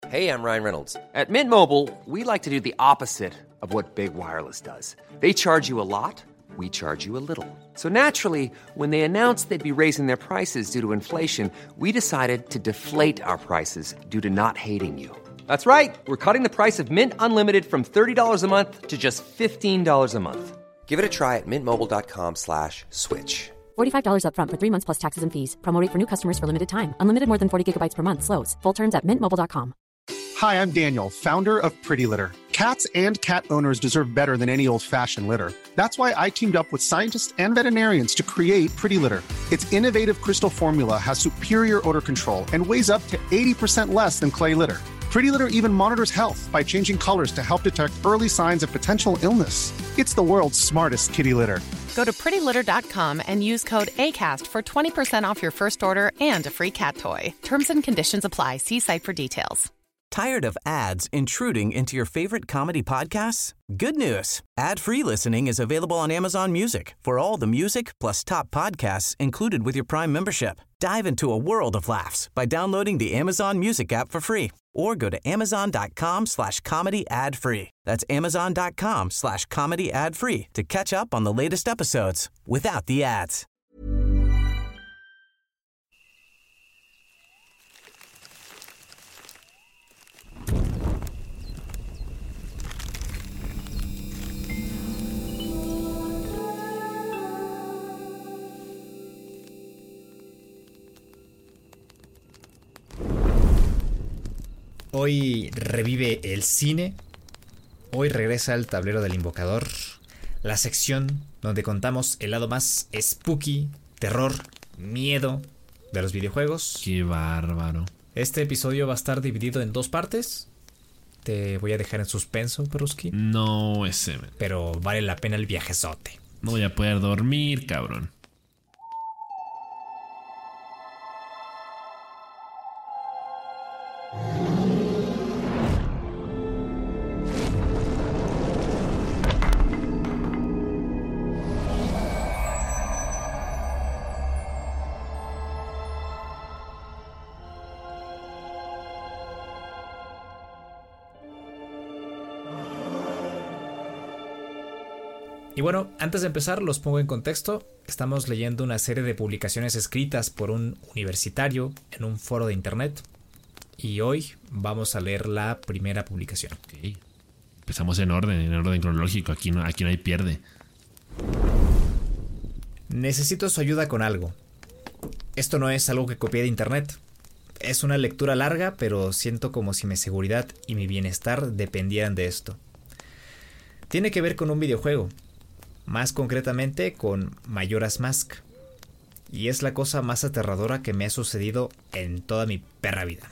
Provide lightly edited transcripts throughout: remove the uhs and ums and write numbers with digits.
Hey, I'm Ryan Reynolds. At Mint Mobile, we like to do the opposite of what Big Wireless does. They charge you a lot, we charge you a little. So naturally, when they announced they'd be raising their prices due to inflation, we decided to deflate our prices due to not hating you. That's right. We're cutting the price of Mint Unlimited from $30 a month to just $15 a month. Give it a try at mintmobile.com/switch. $45 up front for 3 months plus taxes and fees. Promo rate for new customers for limited time. Unlimited more than 40 gigabytes per month. Slows full terms at mintmobile.com. Hi, I'm Daniel, founder of Pretty Litter. Cats and cat owners deserve better than any old-fashioned litter. That's why I teamed up with scientists and veterinarians to create Pretty Litter. Its innovative crystal formula has superior odor control and weighs up to 80% less than clay litter. Pretty Litter even monitors health by changing colors to help detect early signs of potential illness. It's the world's smartest kitty litter. Go to prettylitter.com and use code ACAST for 20% off your first order and a free cat toy. Terms and conditions apply. See site for details. Tired of ads intruding into your favorite comedy podcasts? Good news. Ad-free listening is available on Amazon Music for all the music plus top podcasts included with your Prime membership. Dive into a world of laughs by downloading the Amazon Music app for free or go to amazon.com/comedy ad-free. That's amazon.com/comedy ad-free to catch up on the latest episodes without the ads. Hoy revive el cine, hoy regresa el tablero del invocador, la sección donde contamos el lado más spooky, terror, miedo de los videojuegos. ¡Qué bárbaro! Este episodio va a estar dividido en 2 partes. Te voy a dejar en suspenso, Peruski. No, ese. Pero vale la pena el viajezote. No voy a poder dormir, cabrón. Y bueno, antes de empezar los pongo en contexto. Estamos leyendo una serie de publicaciones escritas por un universitario en un foro de internet. Y hoy vamos a leer la primera publicación. Okay. Empezamos en orden cronológico. Aquí no hay pierde. Necesito su ayuda con algo. Esto no es algo que copié de internet. Es una lectura larga, pero siento como si mi seguridad y mi bienestar dependieran de esto. Tiene que ver con un videojuego. Más concretamente con Majora's Mask. Y es la cosa más aterradora que me ha sucedido en toda mi perra vida.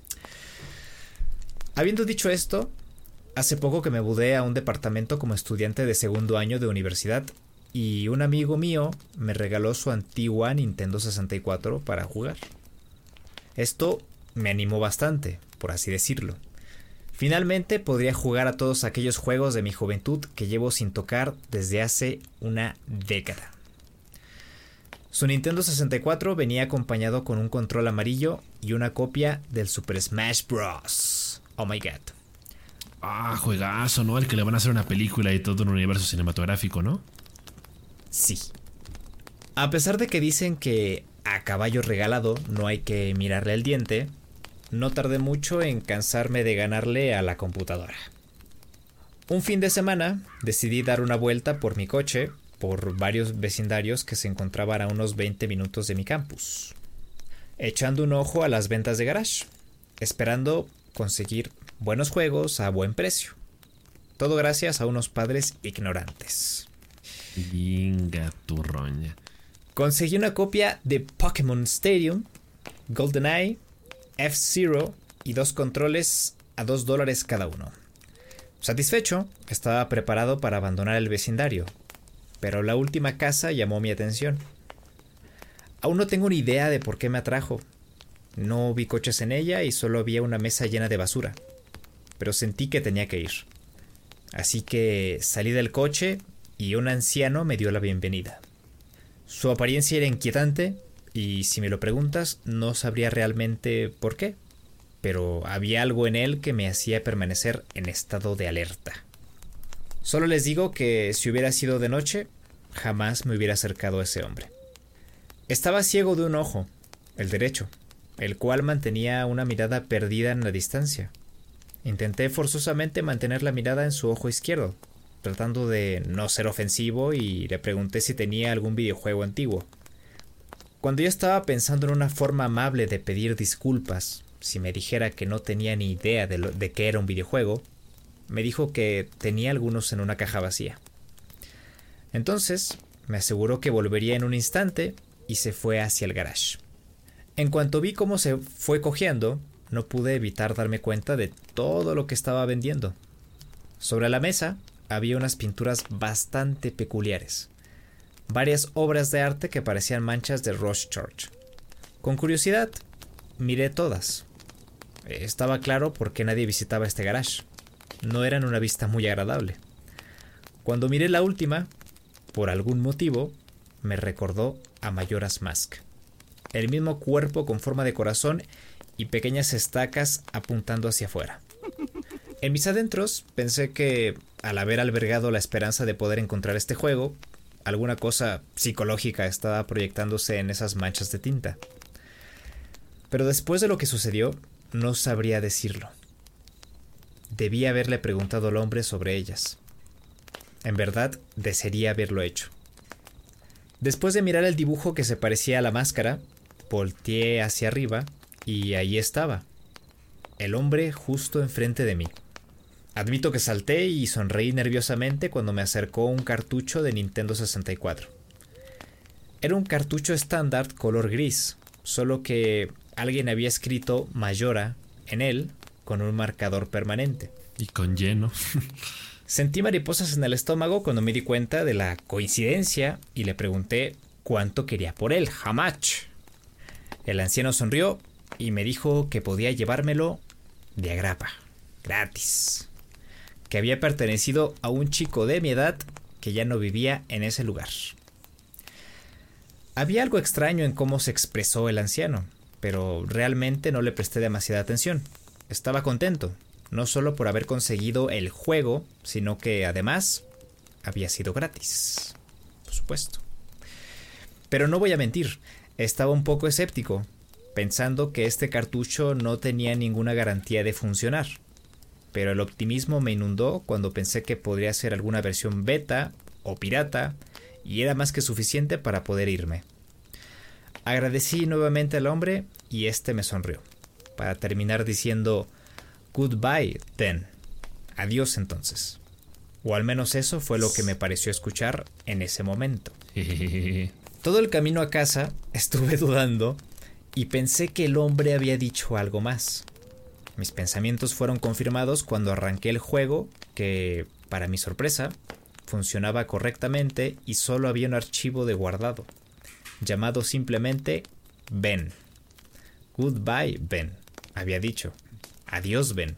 Habiendo dicho esto, hace poco que me mudé a un departamento como estudiante de segundo año de universidad y un amigo mío me regaló su antigua Nintendo 64 para jugar. Esto me animó bastante, por así decirlo. Finalmente podría jugar a todos aquellos juegos de mi juventud que llevo sin tocar desde hace una década. Su Nintendo 64 venía acompañado con un control amarillo y una copia del Super Smash Bros. Oh my god. Ah, juegazo, ¿no? El que le van a hacer una película y todo un universo cinematográfico, ¿no? Sí. A pesar de que dicen que a caballo regalado no hay que mirarle el diente, no tardé mucho en cansarme de ganarle a la computadora. Un fin de semana decidí dar una vuelta por mi coche por varios vecindarios que se encontraban a unos 20 minutos de mi campus, echando un ojo a las ventas de garage, esperando conseguir buenos juegos a buen precio. Todo gracias a unos padres ignorantes. Venga, tu roña. Conseguí una copia de Pokémon Stadium, GoldenEye, F-Zero y 2 controles a $2 cada uno. Satisfecho, estaba preparado para abandonar el vecindario, pero la última casa llamó mi atención. Aún no tengo ni idea de por qué me atrajo. No vi coches en ella y solo había una mesa llena de basura, pero sentí que tenía que ir. Así que salí del coche y un anciano me dio la bienvenida. Su apariencia era inquietante y, si me lo preguntas, no sabría realmente por qué. pero había algo en él que me hacía permanecer en estado de alerta. Solo les digo que si hubiera sido de noche, jamás me hubiera acercado a ese hombre. Estaba ciego de un ojo, el derecho, el cual mantenía una mirada perdida en la distancia. Intenté forzosamente mantener la mirada en su ojo izquierdo, tratando de no ser ofensivo, y le pregunté si tenía algún videojuego antiguo. Cuando yo estaba pensando en una forma amable de pedir disculpas, si me dijera que no tenía ni idea de qué era un videojuego, me dijo que tenía algunos en una caja vacía. Entonces me aseguró que volvería en un instante y se fue hacia el garage. En cuanto vi cómo se fue cojeando, no pude evitar darme cuenta de todo lo que estaba vendiendo. Sobre la mesa había unas pinturas bastante peculiares, varias obras de arte que parecían manchas de Rorschach. Con curiosidad, miré todas. Estaba claro por qué nadie visitaba este garage. No eran una vista muy agradable. Cuando miré la última, por algún motivo, me recordó a Majora's Mask. El mismo cuerpo con forma de corazón y pequeñas estacas apuntando hacia afuera. En mis adentros pensé que, al haber albergado la esperanza de poder encontrar este juego, alguna cosa psicológica estaba proyectándose en esas manchas de tinta. Pero después de lo que sucedió, no sabría decirlo. Debí haberle preguntado al hombre sobre ellas. En verdad, desearía haberlo hecho. Después de mirar el dibujo que se parecía a la máscara, volteé hacia arriba y ahí estaba, el hombre justo enfrente de mí. Admito que salté y sonreí nerviosamente cuando me acercó un cartucho de Nintendo 64. Era un cartucho estándar color gris, solo que alguien había escrito Majora en él con un marcador permanente. Y con lleno. Sentí mariposas en el estómago cuando me di cuenta de la coincidencia y le pregunté cuánto quería por él. Hamach. El anciano sonrió y me dijo que podía llevármelo de agrapa, gratis, que había pertenecido a un chico de mi edad que ya no vivía en ese lugar. Había algo extraño en cómo se expresó el anciano, pero realmente no le presté demasiada atención. Estaba contento, no solo por haber conseguido el juego, sino que además había sido gratis, por supuesto. Pero no voy a mentir, estaba un poco escéptico, pensando que este cartucho no tenía ninguna garantía de funcionar. Pero el optimismo me inundó cuando pensé que podría ser alguna versión beta o pirata, y era más que suficiente para poder irme. Agradecí nuevamente al hombre y este me sonrió, para terminar diciendo goodbye then, adiós entonces. O al menos eso fue lo que me pareció escuchar en ese momento. Todo el camino a casa estuve dudando y pensé que el hombre había dicho algo más. Mis pensamientos fueron confirmados cuando arranqué el juego, que, para mi sorpresa, funcionaba correctamente y solo había un archivo de guardado, llamado simplemente Ben. Goodbye, Ben, había dicho. Adiós, Ben.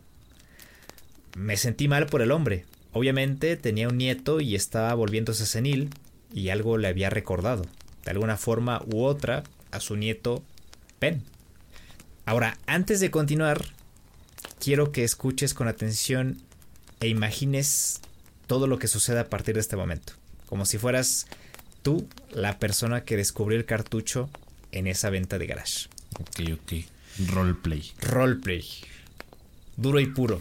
Me sentí mal por el hombre. Obviamente tenía un nieto y estaba volviéndose senil, y algo le había recordado, de alguna forma u otra, a su nieto Ben. Ahora, antes de continuar, quiero que escuches con atención e imagines todo lo que sucede a partir de este momento, como si fueras tú la persona que descubrió el cartucho en esa venta de garage. Ok. Roleplay. Roleplay. Duro y puro.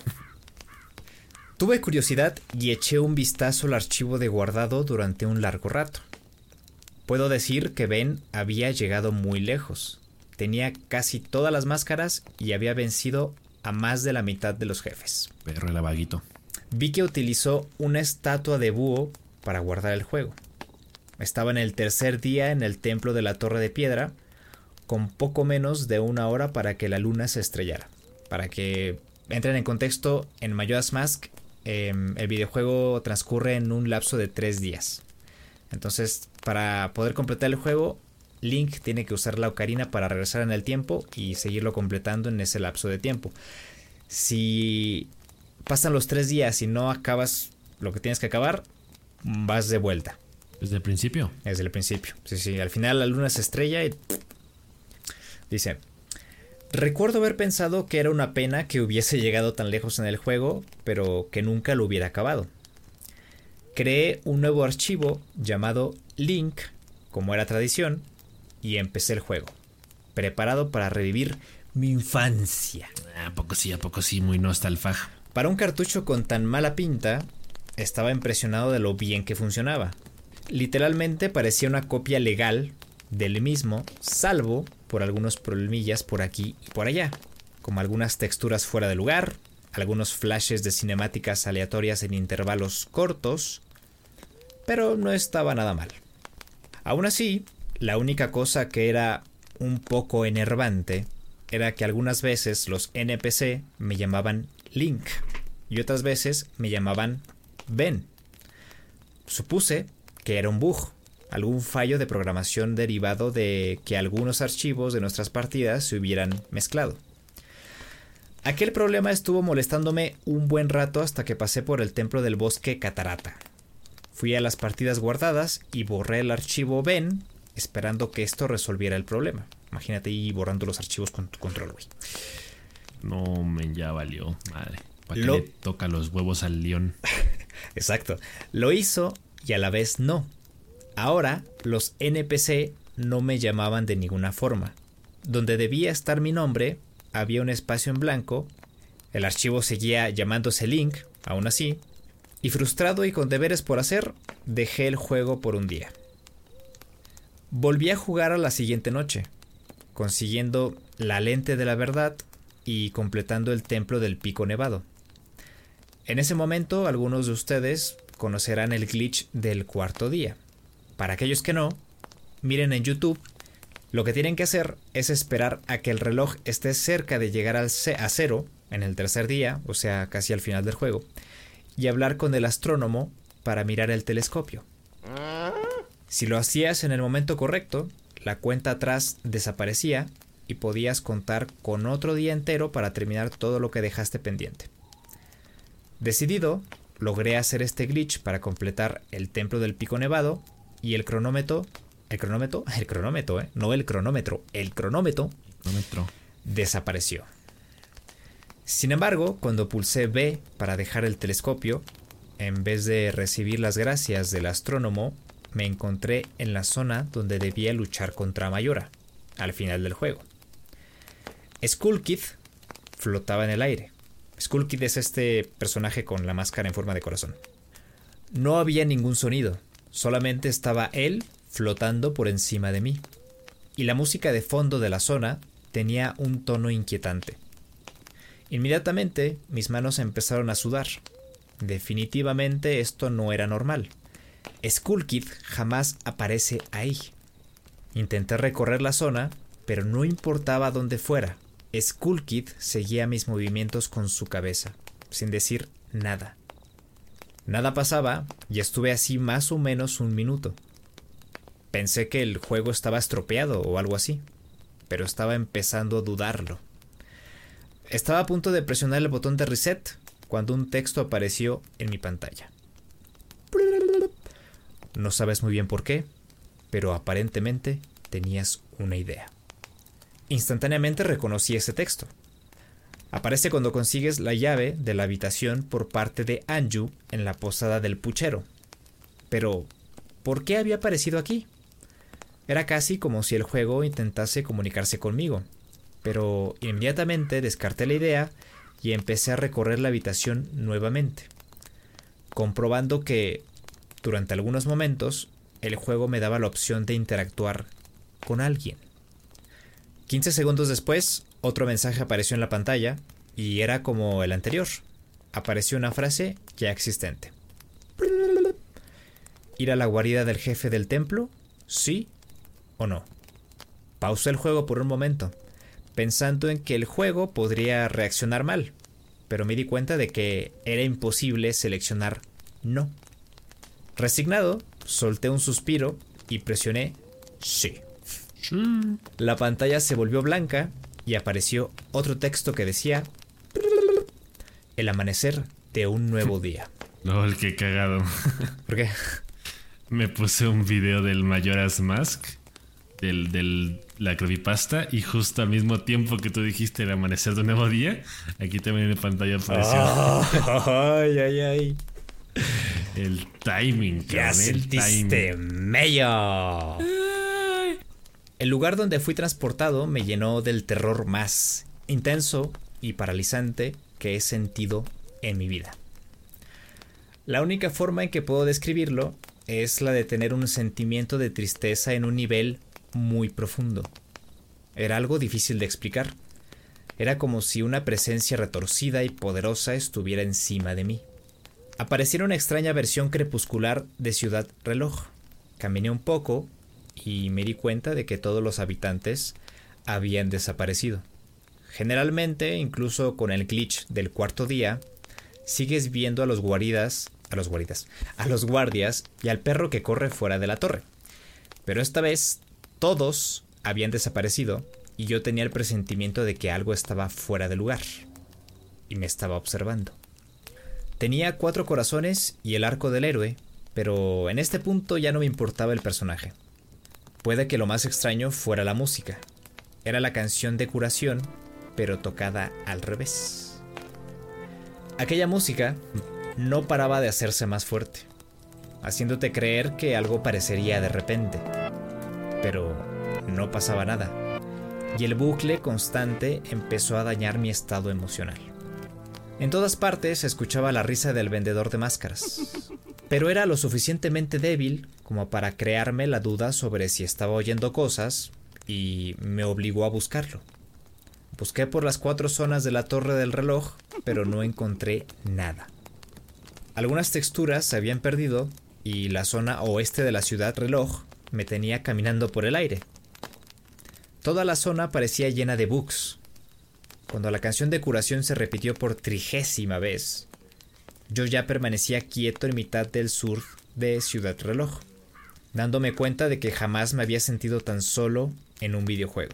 Tuve curiosidad y eché un vistazo al archivo de guardado durante un largo rato. Puedo decir que Ben había llegado muy lejos. Tenía casi todas las máscaras y había vencido a más de la mitad de los jefes. Perro el vaguito. Vi que utilizó una estatua de búho para guardar el juego. Estaba en el tercer día en el templo de la Torre de Piedra, con poco menos de 1 hora para que la luna se estrellara. Para que entren en contexto, en Majora's Mask el videojuego transcurre en un lapso de 3 días. Entonces, para poder completar el juego, Link tiene que usar la ocarina para regresar en el tiempo y seguirlo completando en ese lapso de tiempo. Si pasan los 3 días y no acabas lo que tienes que acabar, vas de vuelta. ¿Desde el principio? Desde el principio. Sí. Al final la luna se estrella y dice: Recuerdo haber pensado que era una pena que hubiese llegado tan lejos en el juego, pero que nunca lo hubiera acabado. Creé un nuevo archivo llamado Link, como era tradición, y empecé el juego, preparado para revivir mi infancia. ¿A poco sí? Muy nostalfag. Para un cartucho con tan mala pinta, estaba impresionado de lo bien que funcionaba. Literalmente parecía una copia legal del mismo, salvo por algunos problemillas por aquí y por allá, como algunas texturas fuera de lugar, algunos flashes de cinemáticas aleatorias en intervalos cortos, pero no estaba nada mal. Aún así, la única cosa que era un poco enervante era que algunas veces los NPC me llamaban Link y otras veces me llamaban Ben. Supuse que era un bug, algún fallo de programación derivado de que algunos archivos de nuestras partidas se hubieran mezclado. Aquel problema estuvo molestándome un buen rato hasta que pasé por el templo del bosque Catarata. Fui a las partidas guardadas y borré el archivo Ben, esperando que esto resolviera el problema. Imagínate ahí borrando los archivos con tu control, güey. No, men, ya valió, madre. ¿Para qué le toca los huevos al león? Exacto. Lo hizo y a la vez no. Ahora los NPC no me llamaban de ninguna forma. Donde debía estar mi nombre, había un espacio en blanco. El archivo seguía llamándose Link, aún así. Y frustrado y con deberes por hacer, dejé el juego por un día. Volví a jugar a la siguiente noche, consiguiendo la lente de la verdad y completando el templo del Pico Nevado. En ese momento, algunos de ustedes conocerán el glitch del cuarto día. Para aquellos que no, miren en YouTube. Lo que tienen que hacer es esperar a que el reloj esté cerca de llegar a cero en el tercer día, o sea, casi al final del juego, y hablar con el astrónomo para mirar el telescopio. Si lo hacías en el momento correcto, la cuenta atrás desaparecía y podías contar con otro día entero para terminar todo lo que dejaste pendiente. Decidido, logré hacer este glitch para completar el templo del Pico Nevado y el cronómetro desapareció. Sin embargo, cuando pulsé B para dejar el telescopio, en vez de recibir las gracias del astrónomo, me encontré en la zona donde debía luchar contra Mayora, al final del juego. Skull Kid flotaba en el aire. Skull Kid es este personaje con la máscara en forma de corazón. No había ningún sonido, solamente estaba él flotando por encima de mí. Y la música de fondo de la zona tenía un tono inquietante. Inmediatamente mis manos empezaron a sudar. Definitivamente esto no era normal. Skull Kid jamás aparece ahí. Intenté recorrer la zona, pero no importaba dónde fuera. Skull Kid seguía mis movimientos con su cabeza, sin decir nada. Nada pasaba y estuve así más o menos un minuto. Pensé que el juego estaba estropeado o algo así, pero estaba empezando a dudarlo. Estaba a punto de presionar el botón de reset cuando un texto apareció en mi pantalla. No sabes muy bien por qué, pero aparentemente tenías una idea. Instantáneamente reconocí ese texto. Aparece cuando consigues la llave de la habitación por parte de Anju en la posada del puchero. Pero, ¿por qué había aparecido aquí? Era casi como si el juego intentase comunicarse conmigo, pero inmediatamente descarté la idea y empecé a recorrer la habitación nuevamente, comprobando que, durante algunos momentos, el juego me daba la opción de interactuar con alguien. 15 segundos después, otro mensaje apareció en la pantalla y era como el anterior. Apareció una frase ya existente. ¿Ir a la guarida del jefe del templo? ¿Sí o no? Pausé el juego por un momento, pensando en que el juego podría reaccionar mal, pero me di cuenta de que era imposible seleccionar no. Resignado, solté un suspiro y presioné sí. La pantalla se volvió blanca y apareció otro texto que decía: el amanecer de un nuevo día. LOL, qué cagado. ¿Por qué? Me puse un video del Majora's Mask la creepypasta, y justo al mismo tiempo que tú dijiste el amanecer de un nuevo día, aquí también en la pantalla apareció. Ay. El timing, Ya cabrón, sentiste mello. El lugar donde fui transportado me llenó del terror más intenso y paralizante que he sentido en mi vida. La única forma en que puedo describirlo es la de tener un sentimiento de tristeza en un nivel muy profundo. Era algo difícil de explicar. Era como si una presencia retorcida y poderosa estuviera encima de mí. Apareciera una extraña versión crepuscular de Ciudad Reloj. Caminé un poco y me di cuenta de que todos los habitantes habían desaparecido. Generalmente, incluso con el glitch del cuarto día, sigues viendo a los guardias y al perro que corre fuera de la torre. Pero esta vez todos habían desaparecido y yo tenía el presentimiento de que algo estaba fuera de lugar y me estaba observando. Tenía 4 corazones y el arco del héroe, pero en este punto ya no me importaba el personaje. Puede que lo más extraño fuera la música. Era la canción de curación, pero tocada al revés. Aquella música no paraba de hacerse más fuerte, haciéndote creer que algo parecería de repente, pero no pasaba nada, y el bucle constante empezó a dañar mi estado emocional. En todas partes se escuchaba la risa del vendedor de máscaras, pero era lo suficientemente débil como para crearme la duda sobre si estaba oyendo cosas y me obligó a buscarlo. Busqué por las 4 zonas de la torre del reloj, pero no encontré nada. Algunas texturas se habían perdido y la zona oeste de la ciudad reloj me tenía caminando por el aire. Toda la zona parecía llena de bugs. Cuando la canción de curación se repitió por 30ª vez, yo ya permanecía quieto en mitad del sur de Ciudad Reloj, dándome cuenta de que jamás me había sentido tan solo en un videojuego.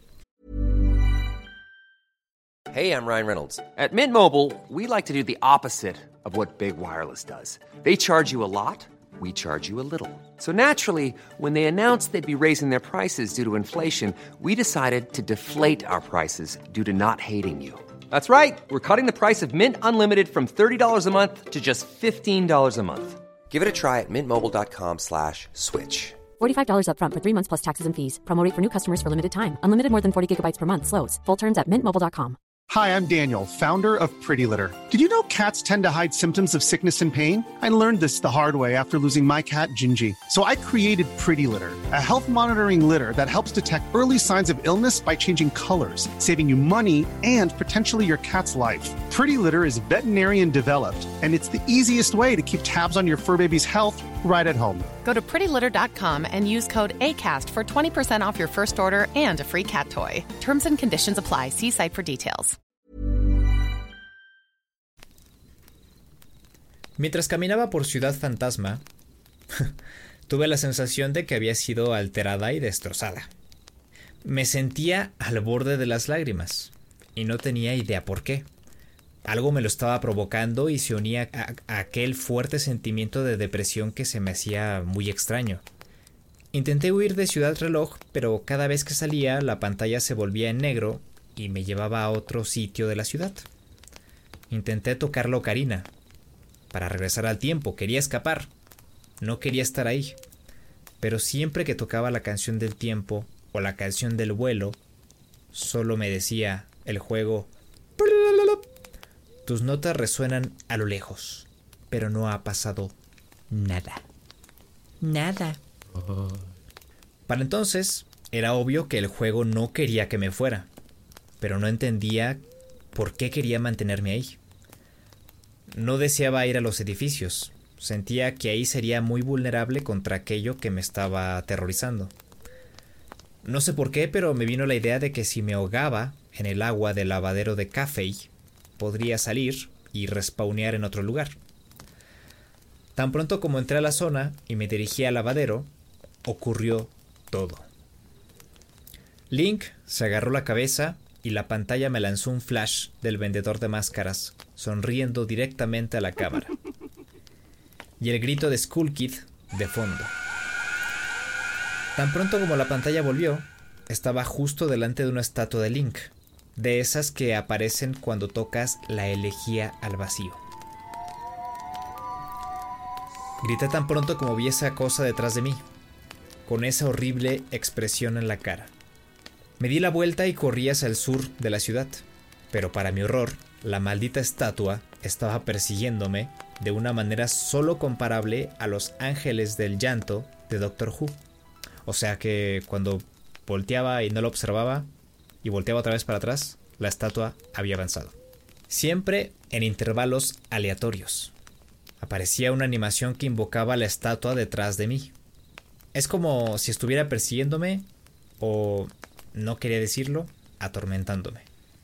Hey, I'm Ryan Reynolds. At Mint Mobile, we like to do the opposite of what Big Wireless does. They charge you a lot, we charge you a little. So naturally, when they announced they'd be raising their prices due to inflation, we decided to deflate our prices due to not hating you. That's right. We're cutting the price of Mint Unlimited from $30 a month to just $15 a month. Give it a try at mintmobile.com/switch. $45 up front for 3 months plus taxes and fees. Promo rate for new customers for limited time. Unlimited more than 40 gigabytes per month. Slows full terms at mintmobile.com. Hi, I'm Daniel, founder of Pretty Litter. Did you know cats tend to hide symptoms of sickness and pain? I learned this the hard way after losing my cat, Gingy. So I created Pretty Litter, a health monitoring litter that helps detect early signs of illness by changing colors, saving you money and potentially your cat's life. Pretty Litter is veterinarian developed, and it's the easiest way to keep tabs on your fur baby's health right at home. Go to prettylitter.com and use code ACAST for 20% off your first order and a free cat toy. Terms and conditions apply. See site for details. Mientras caminaba por Ciudad Fantasma, tuve la sensación de que había sido alterada y destrozada. Me sentía al borde de las lágrimas y no tenía idea por qué. Algo me lo estaba provocando y se unía a aquel fuerte sentimiento de depresión que se me hacía muy extraño. Intenté huir de Ciudad Reloj, pero cada vez que salía la pantalla se volvía en negro y me llevaba a otro sitio de la ciudad. Intenté tocar la ocarina para regresar al tiempo, quería escapar, no quería estar ahí, pero siempre que tocaba la canción del tiempo o la canción del vuelo, solo me decía el juego: tus notas resuenan a lo lejos, pero no ha pasado nada. Nada. Para entonces, era obvio que el juego no quería que me fuera, pero no entendía por qué quería mantenerme ahí. No deseaba ir a los edificios. Sentía que ahí sería muy vulnerable contra aquello que me estaba aterrorizando. No sé por qué, pero me vino la idea de que si me ahogaba en el agua del lavadero de Café, podría salir y respawnear en otro lugar. Tan pronto como entré a la zona y me dirigí al lavadero, ocurrió todo. Link se agarró la cabeza y la pantalla me lanzó un flash del vendedor de máscaras, sonriendo directamente a la cámara. Y el grito de Skull Kid de fondo. Tan pronto como la pantalla volvió, estaba justo delante de una estatua de Link, de esas que aparecen cuando tocas la elegía al vacío. Grité tan pronto como vi esa cosa detrás de mí, con esa horrible expresión en la cara. Me di la vuelta y corrí hacia el sur de la ciudad, pero para mi horror, la maldita estatua estaba persiguiéndome de una manera solo comparable a los ángeles del llanto de Doctor Who. O sea que cuando volteaba y no lo observaba, y volteaba otra vez para atrás, la estatua había avanzado. Siempre en intervalos aleatorios. Aparecía una animación que invocaba a la estatua detrás de mí. Es como si estuviera persiguiéndome, o, no quería decirlo, atormentándome.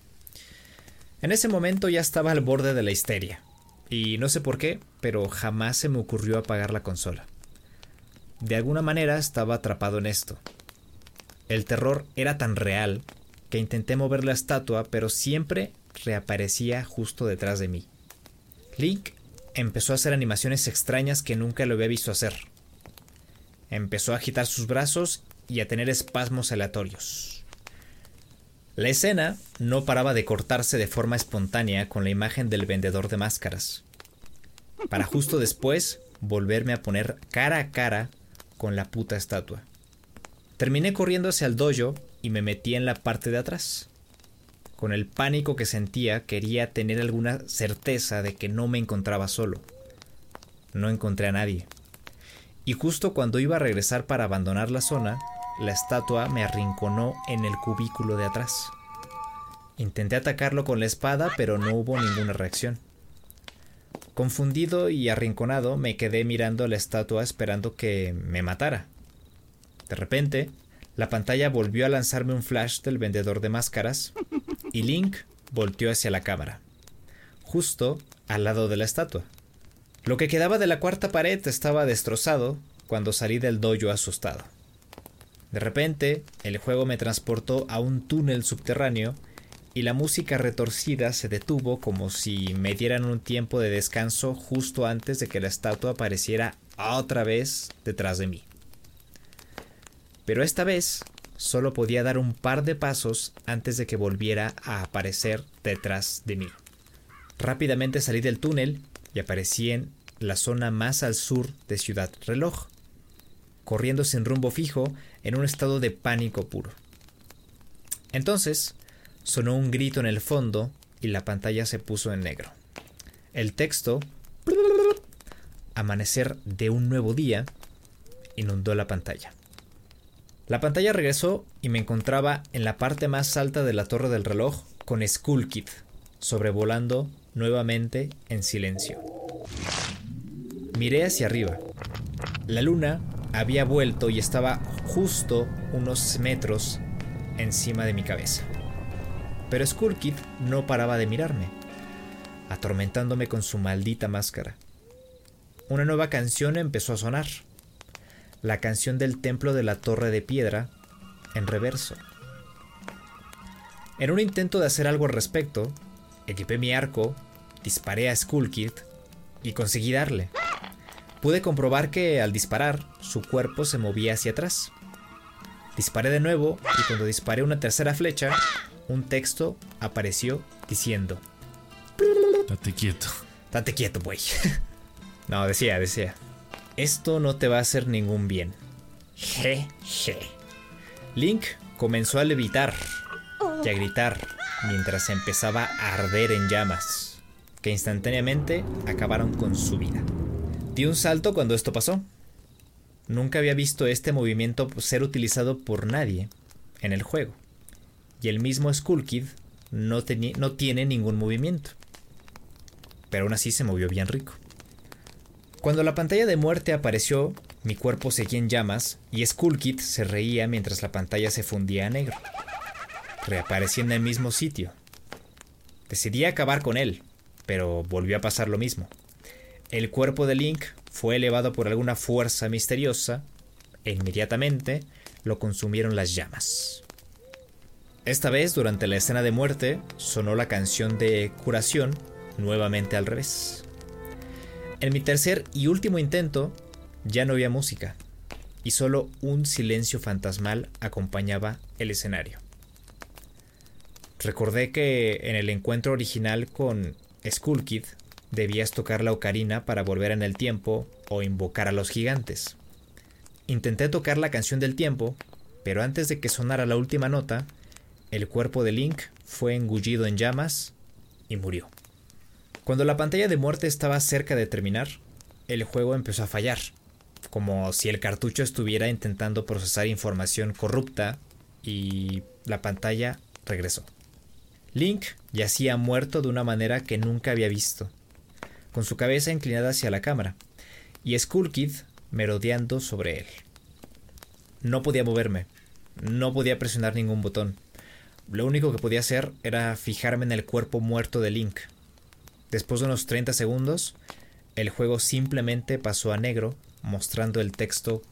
En ese momento ya estaba al borde de la histeria, y no sé por qué, pero jamás se me ocurrió apagar la consola. De alguna manera estaba atrapado en esto. El terror era tan real que intenté mover la estatua, pero siempre reaparecía justo detrás de mí. Link empezó a hacer animaciones extrañas que nunca lo había visto hacer. Empezó a agitar sus brazos y a tener espasmos aleatorios. La escena no paraba de cortarse de forma espontánea con la imagen del vendedor de máscaras, para justo después volverme a poner cara a cara con la puta estatua. Terminé corriendo hacia el dojo y me metí en la parte de atrás. Con el pánico que sentía, quería tener alguna certeza de que no me encontraba solo. No encontré a nadie. Y justo cuando iba a regresar para abandonar la zona, la estatua me arrinconó en el cubículo de atrás. Intenté atacarlo con la espada, pero no hubo ninguna reacción. Confundido y arrinconado, me quedé mirando a la estatua esperando que me matara. De repente, la pantalla volvió a lanzarme un flash del vendedor de máscaras y Link volteó hacia la cámara, justo al lado de la estatua. Lo que quedaba de la cuarta pared estaba destrozado cuando salí del dojo asustado. De repente, el juego me transportó a un túnel subterráneo y la música retorcida se detuvo como si me dieran un tiempo de descanso justo antes de que la estatua apareciera otra vez detrás de mí. Pero esta vez solo podía dar un par de pasos antes de que volviera a aparecer detrás de mí. Rápidamente salí del túnel y aparecí en la zona más al sur de Ciudad Reloj, corriendo sin rumbo fijo en un estado de pánico puro. Entonces sonó un grito en el fondo y la pantalla se puso en negro. El texto "Amanecer de un nuevo día" inundó la pantalla. La pantalla regresó y me encontraba en la parte más alta de la torre del reloj con Skull Kid sobrevolando nuevamente en silencio. Miré hacia arriba. La luna había vuelto y estaba justo unos metros encima de mi cabeza. Pero Skull Kid no paraba de mirarme, atormentándome con su maldita máscara. Una nueva canción empezó a sonar. La canción del templo de la torre de piedra en reverso. En un intento de hacer algo al respecto, equipé mi arco, disparé a Skull Kid y conseguí darle. Pude comprobar que al disparar, su cuerpo se movía hacia atrás. Disparé de nuevo y cuando disparé una tercera flecha, un texto apareció diciendo: Date quieto. Date quieto, güey. No, decía: esto no te va a hacer ningún bien. Je. Link comenzó a levitar y a gritar mientras empezaba a arder en llamas, que instantáneamente acabaron con su vida. Di un salto cuando esto pasó. Nunca había visto este movimiento ser utilizado por nadie en el juego. Y el mismo Skull Kid no tiene ningún movimiento. Pero aún así se movió bien rico. Cuando la pantalla de muerte apareció, mi cuerpo seguía en llamas y Skull Kid se reía mientras la pantalla se fundía a negro. Reaparecí en el mismo sitio. Decidí acabar con él, pero volvió a pasar lo mismo. El cuerpo de Link fue elevado por alguna fuerza misteriosa e inmediatamente lo consumieron las llamas. Esta vez, durante la escena de muerte, sonó la canción de curación nuevamente al revés. En mi tercer y último intento, ya no había música. y solo un silencio fantasmal acompañaba el escenario. Recordé que en el encuentro original con Skull Kid debías tocar la ocarina para volver en el tiempo o invocar a los gigantes. Intenté tocar la canción del tiempo, pero antes de que sonara la última nota, el cuerpo de Link fue engullido en llamas y murió. Cuando la pantalla de muerte estaba cerca de terminar, el juego empezó a fallar, como si el cartucho estuviera intentando procesar información corrupta, y la pantalla regresó. Link yacía muerto de una manera que nunca había visto, con su cabeza inclinada hacia la cámara, y Skull Kid merodeando sobre él. No podía moverme, no podía presionar ningún botón. Lo único que podía hacer era fijarme en el cuerpo muerto de Link. Después de unos 30 segundos, el juego simplemente pasó a negro, mostrando el texto: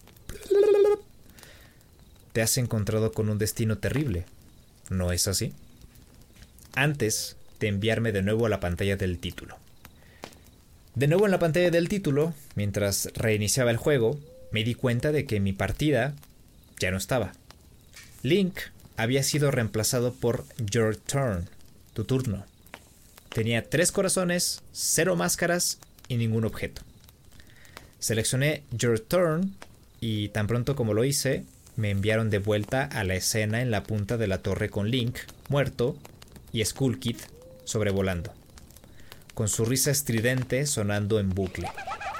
te has encontrado con un destino terrible, ¿no es así? Antes de enviarme de nuevo a la pantalla del título. De nuevo en la pantalla del título, mientras reiniciaba el juego, me di cuenta de que mi partida ya no estaba. Link había sido reemplazado por Your Turn, tu turno. Tenía 3 corazones, 0 máscaras y ningún objeto. Seleccioné Your Turn y tan pronto como lo hice, me enviaron de vuelta a la escena en la punta de la torre con Link muerto y Skull Kid sobrevolando, con su risa estridente sonando en bucle.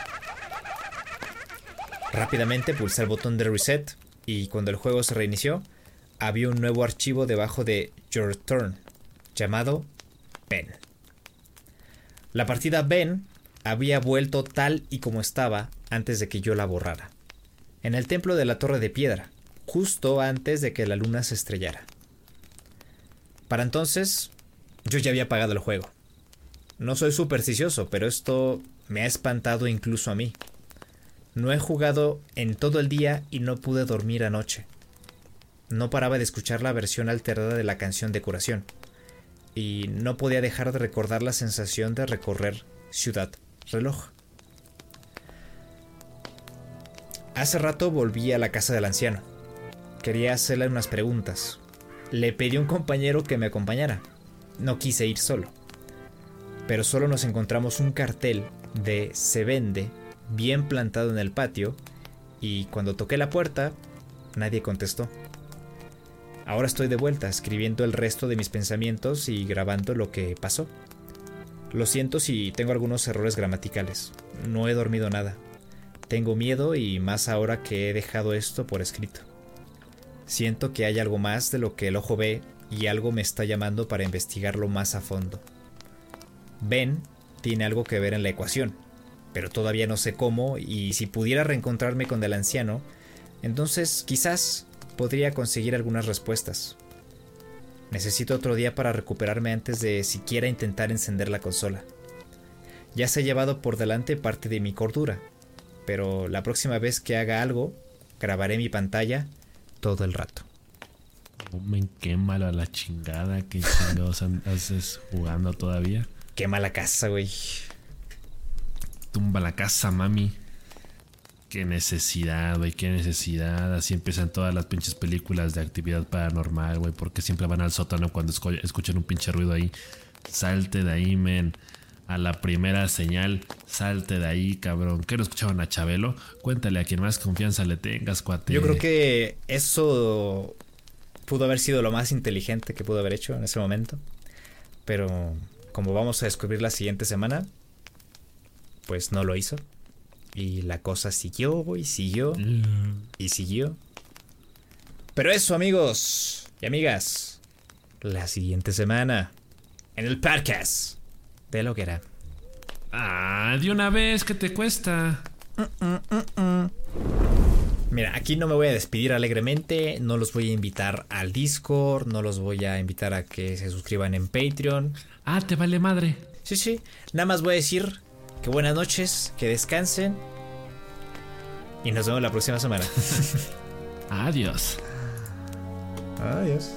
Rápidamente pulsé el botón de reset y cuando el juego se reinició, había un nuevo archivo debajo de Your Turn, llamado Ben. La partida Ben había vuelto tal y como estaba antes de que yo la borrara, en el templo de la Torre de Piedra, justo antes de que la luna se estrellara. Para entonces, yo ya había apagado el juego. No soy supersticioso, pero esto me ha espantado incluso a mí. No he jugado en todo el día y no pude dormir anoche. No paraba de escuchar la versión alterada de la canción de curación, y no podía dejar de recordar la sensación de recorrer Ciudad Reloj. Hace rato volví a la casa del anciano. Quería hacerle unas preguntas. Le pedí a un compañero que me acompañara. No quise ir solo. Pero solo nos encontramos un cartel de "Se vende" bien plantado en el patio, y cuando toqué la puerta, nadie contestó. Ahora estoy de vuelta escribiendo el resto de mis pensamientos y grabando lo que pasó. Lo siento si tengo algunos errores gramaticales. No he dormido nada. Tengo miedo, y más ahora que he dejado esto por escrito. Siento que hay algo más de lo que el ojo ve, y algo me está llamando para investigarlo más a fondo. Ben tiene algo que ver en la ecuación, pero todavía no sé cómo, y si pudiera reencontrarme con el anciano, entonces quizás podría conseguir algunas respuestas. Necesito otro día para recuperarme antes de siquiera intentar encender la consola. Ya se ha llevado por delante parte de mi cordura, pero la próxima vez que haga algo, grabaré mi pantalla todo el rato. Oh, men, qué malo a la chingada. ¿Qué chingados haces jugando todavía? Quema la casa, güey. Tumba la casa, mami. Qué necesidad, güey, qué necesidad. Así empiezan todas las pinches películas de actividad paranormal, güey. Porque siempre van al sótano cuando escuchan un pinche ruido ahí. Salte de ahí, men. A la primera señal, salte de ahí, cabrón. ¿Qué no escuchaban a Chabelo? Cuéntale a quien más confianza le tengas, cuate. Yo creo que eso pudo haber sido lo más inteligente que pudo haber hecho en ese momento. Pero como vamos a descubrir la siguiente semana, pues no lo hizo. Y la cosa siguió y siguió y siguió. Pero eso, amigos y amigas, la siguiente semana en el podcast de lo que era. Ah, de una vez, ¿qué te cuesta? Mira, aquí no me voy a despedir alegremente. No los voy a invitar al Discord. No los voy a invitar a que se suscriban en Patreon. Ah, te vale madre. Sí. Nada más voy a decir que buenas noches, que descansen. Y nos vemos la próxima semana. Adiós. Adiós.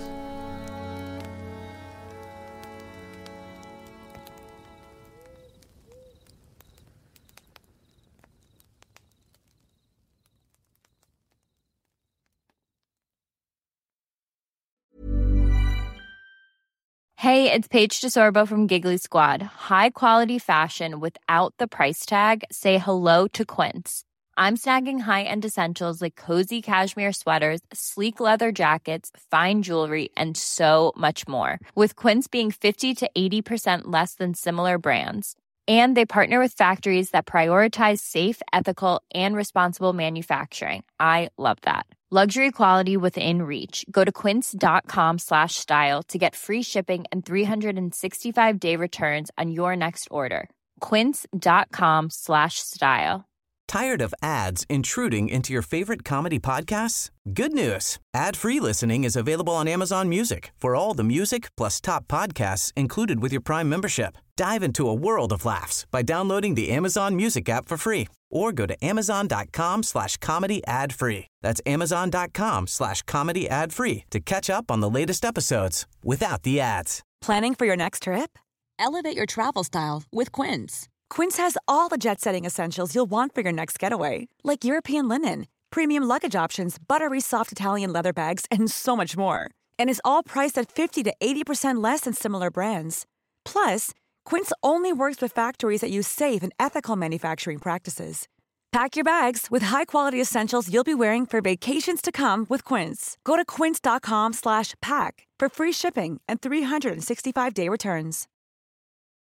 Hey, it's Paige DeSorbo from Giggly Squad. High quality fashion without the price tag. Say hello to Quince. I'm snagging high-end essentials like cozy cashmere sweaters, sleek leather jackets, fine jewelry, and so much more. With Quince being 50 to 80% less than similar brands. And they partner with factories that prioritize safe, ethical, and responsible manufacturing. I love that. Luxury quality within reach. Go to quince.com/style to get free shipping and 365-day returns on your next order. Quince.com/style. Tired of ads intruding into your favorite comedy podcasts? Good news. Ad-free listening is available on Amazon Music for all the music plus top podcasts included with your Prime membership. Dive into a world of laughs by downloading the Amazon Music app for free or go to amazon.com/comedy ad-free. That's amazon.com/comedy ad-free to catch up on the latest episodes without the ads. Planning for your next trip? Elevate your travel style with Quince. Quince has all the jet-setting essentials you'll want for your next getaway, like European linen, premium luggage options, buttery soft Italian leather bags, and so much more. And is all priced at 50 to 80% less than similar brands. Plus, Quince only works with factories that use safe and ethical manufacturing practices. Pack your bags with high-quality essentials you'll be wearing for vacations to come with Quince. Go to quince.com/pack for free shipping and 365-day returns.